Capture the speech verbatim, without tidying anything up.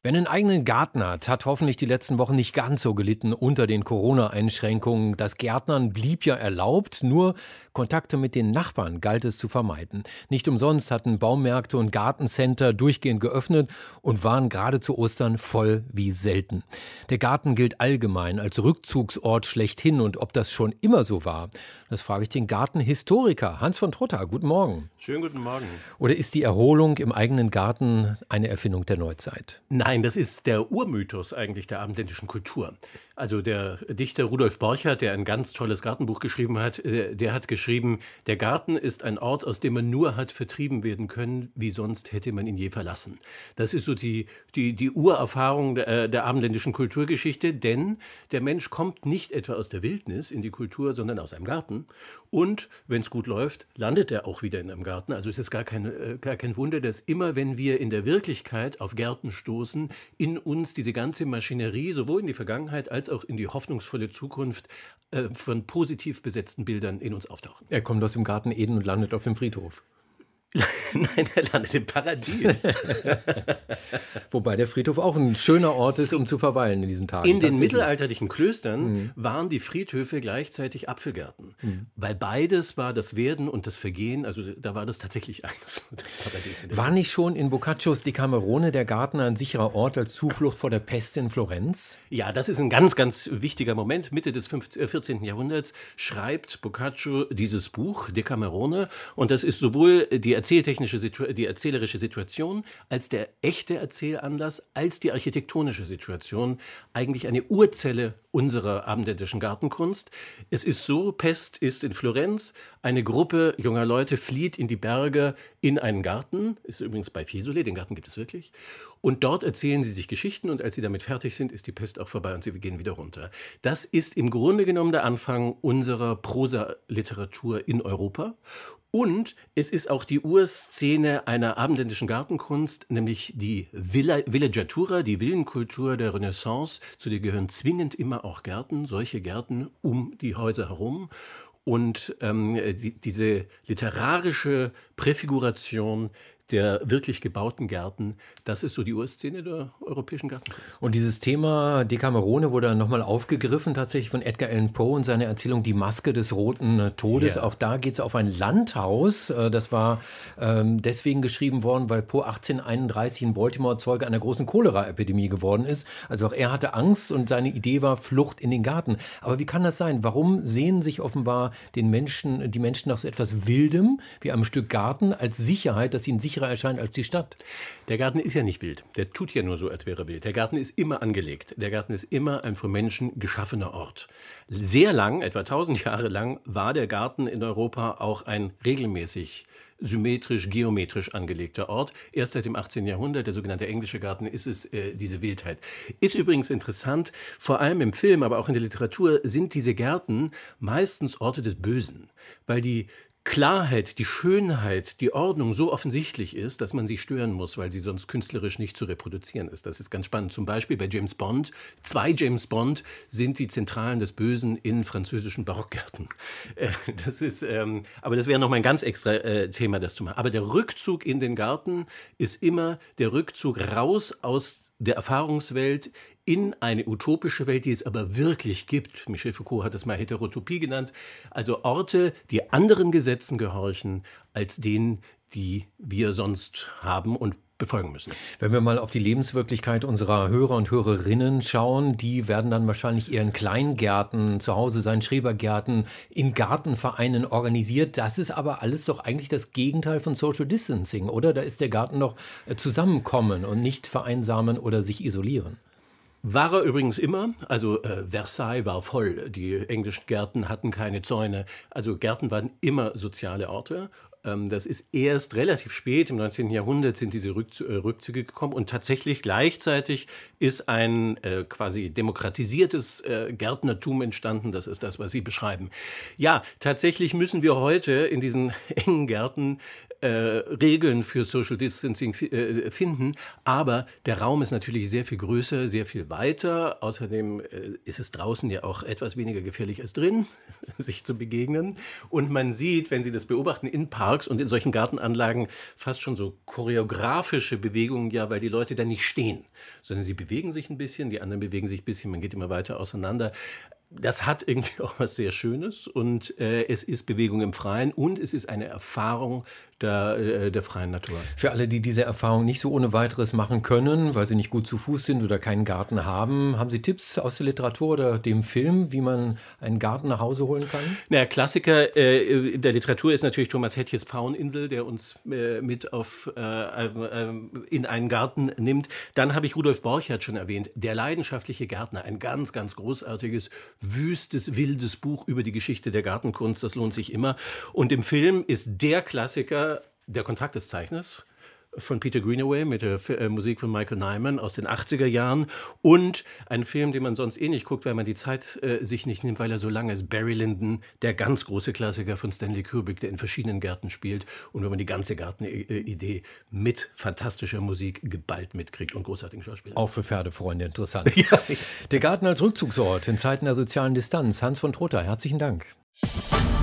Wer einen eigenen Garten hat, hat hoffentlich die letzten Wochen nicht ganz so gelitten unter den Corona-Einschränkungen. Das Gärtnern blieb ja erlaubt, nur Kontakte mit den Nachbarn galt es zu vermeiden. Nicht umsonst hatten Baumärkte und Gartencenter durchgehend geöffnet und waren gerade zu Ostern voll wie selten. Der Garten gilt allgemein als Rückzugsort schlechthin, und ob das schon immer so war, das frage ich den Gartenhistoriker Hans von Trotha. Guten Morgen. Schönen guten Morgen. Oder ist die Erholung im eigenen Garten eine Erfindung der Neuzeit? Nein, das ist der Urmythos eigentlich der abendländischen Kultur. Also der Dichter Rudolf Borchardt, der ein ganz tolles Gartenbuch geschrieben hat, der, der hat geschrieben, der Garten ist ein Ort, aus dem man nur hat vertrieben werden können, wie sonst hätte man ihn je verlassen. Das ist so die, die, die Urerfahrung der, der abendländischen Kulturgeschichte, denn der Mensch kommt nicht etwa aus der Wildnis in die Kultur, sondern aus einem Garten. Und wenn es gut läuft, landet er auch wieder in einem Garten. Also es ist gar kein, gar kein Wunder, dass immer, wenn wir in der Wirklichkeit auf Gärten stoßen, in uns diese ganze Maschinerie, sowohl in die Vergangenheit als auch in die hoffnungsvolle Zukunft, äh, von positiv besetzten Bildern in uns auftauchen. Er kommt aus dem Garten Eden und landet auf dem Friedhof. Nein, er landet im Paradies. Wobei der Friedhof auch ein schöner Ort ist, um zu verweilen in diesen Tagen. In den mittelalterlichen Klöstern mhm. waren die Friedhöfe gleichzeitig Apfelgärten. Mhm. Weil beides war das Werden und das Vergehen, also da war das tatsächlich eines, das Paradies. War nicht schon in Boccaccios Decamerone der Garten ein sicherer Ort als Zuflucht vor der Pest in Florenz? Ja, das ist ein ganz, ganz wichtiger Moment. Mitte des vierzehnten Jahrhunderts schreibt Boccaccio dieses Buch, Decamerone, und das ist sowohl die erzähltechnische, die erzählerische Situation als der echte Erzählanlass, als die architektonische Situation, eigentlich eine Urzelle unserer abendländischen Gartenkunst. Es ist so, Pest ist in Florenz, eine Gruppe junger Leute flieht in die Berge in einen Garten, ist übrigens bei Fiesole, den Garten gibt es wirklich, und dort erzählen sie sich Geschichten, und als sie damit fertig sind, ist die Pest auch vorbei und sie gehen wieder runter. Das ist im Grunde genommen der Anfang unserer Prosa-Literatur in Europa. Und es ist auch die Urszene einer abendländischen Gartenkunst, nämlich die Villa, Villeggiatura, die Villenkultur der Renaissance. Zu der gehören zwingend immer auch Gärten, solche Gärten um die Häuser herum. Und ähm, die, diese literarische Präfiguration der wirklich gebauten Gärten, das ist so die Urszene der europäischen Gartenkunst. Und dieses Thema Decamerone wurde dann nochmal aufgegriffen, tatsächlich von Edgar Allan Poe und seiner Erzählung Die Maske des Roten Todes. Ja. Auch da geht es auf ein Landhaus. Das war ähm, deswegen geschrieben worden, weil Poe achtzehnhunderteinunddreißig in Baltimore Zeuge einer großen Cholera-Epidemie geworden ist. Also auch er hatte Angst und seine Idee war Flucht in den Garten. Aber wie kann das sein? Warum sehen sich offenbar den Menschen, die Menschen nach so etwas Wildem, wie einem Stück Garten, als Sicherheit, dass ihnen sicherer erscheint als die Stadt? Der Garten ist ja nicht wild. Der tut ja nur so, als wäre er wild. Der Garten ist immer angelegt. Der Garten ist immer ein von Menschen geschaffener Ort. Sehr lang, etwa tausend Jahre lang, war der Garten in Europa auch ein regelmäßig symmetrisch, geometrisch angelegter Ort. Erst seit dem achtzehnten Jahrhundert, der sogenannte englische Garten, ist es äh, diese Wildheit. Ist übrigens interessant, vor allem im Film, aber auch in der Literatur, sind diese Gärten meistens Orte des Bösen, weil die Klarheit, die Schönheit, die Ordnung so offensichtlich ist, dass man sie stören muss, weil sie sonst künstlerisch nicht zu reproduzieren ist. Das ist ganz spannend. Zum Beispiel bei James Bond. Zwei James Bond sind die Zentralen des Bösen in französischen Barockgärten. Äh, das ist, ähm, aber das wäre noch mal ein ganz extra äh, Thema, das zu machen. Aber der Rückzug in den Garten ist immer der Rückzug raus aus der Erfahrungswelt in eine utopische Welt, die es aber wirklich gibt. Michel Foucault hat es mal Heterotopie genannt. Also Orte, die anderen Gesetzen gehorchen, als denen, die wir sonst haben und befolgen müssen. Wenn wir mal auf die Lebenswirklichkeit unserer Hörer und Hörerinnen schauen, die werden dann wahrscheinlich eher in Kleingärten zu Hause sein, Schrebergärten, in Gartenvereinen organisiert. Das ist aber alles doch eigentlich das Gegenteil von Social Distancing, oder? Da ist der Garten doch zusammenkommen und nicht vereinsamen oder sich isolieren. War er übrigens immer. Also äh, Versailles war voll. Die englischen Gärten hatten keine Zäune. Also Gärten waren immer soziale Orte. Ähm, das ist erst relativ spät, im neunzehnten Jahrhundert sind diese Rückzü- äh, Rückzüge gekommen. Und tatsächlich gleichzeitig ist ein äh, quasi demokratisiertes äh, Gärtnertum entstanden. Das ist das, was Sie beschreiben. Ja, tatsächlich müssen wir heute in diesen engen Gärten äh, Regeln für Social Distancing f- äh, finden. Aber der Raum ist natürlich sehr viel größer, sehr viel weiter. Außerdem äh, ist es draußen ja auch etwas weniger gefährlich als drin, sich zu begegnen. Und man sieht, wenn Sie das beobachten, in Parks, magst und in solchen Gartenanlagen fast schon so choreografische Bewegungen, ja, weil die Leute dann nicht stehen, sondern sie bewegen sich ein bisschen, die anderen bewegen sich ein bisschen, man geht immer weiter auseinander. Das hat irgendwie auch was sehr Schönes und äh, es ist Bewegung im Freien und es ist eine Erfahrung der, äh, der freien Natur. Für alle, die diese Erfahrung nicht so ohne weiteres machen können, weil sie nicht gut zu Fuß sind oder keinen Garten haben, haben Sie Tipps aus der Literatur oder dem Film, wie man einen Garten nach Hause holen kann? Naja, Klassiker äh, in der Literatur ist natürlich Thomas Hettjes Pfaueninsel, der uns äh, mit auf, äh, äh, in einen Garten nimmt. Dann habe ich Rudolf Borchardt schon erwähnt, Der leidenschaftliche Gärtner, ein ganz, ganz großartiges, wüstes, wildes Buch über die Geschichte der Gartenkunst, das lohnt sich immer. Und im Film ist der Klassiker Der Kontrakt des Zeichners von Peter Greenaway mit der äh, Musik von Michael Nyman aus den achtziger Jahren und ein Film, den man sonst eh nicht guckt, weil man die Zeit äh, sich nicht nimmt, weil er so lang ist. Barry Lyndon, der ganz große Klassiker von Stanley Kubrick, der in verschiedenen Gärten spielt und wenn man die ganze Gartenidee mit fantastischer Musik geballt mitkriegt und großartigen Schauspielern. Auch für Pferdefreunde interessant. Ja. Der Garten als Rückzugsort in Zeiten der sozialen Distanz. Hans von Trotha, herzlichen Dank.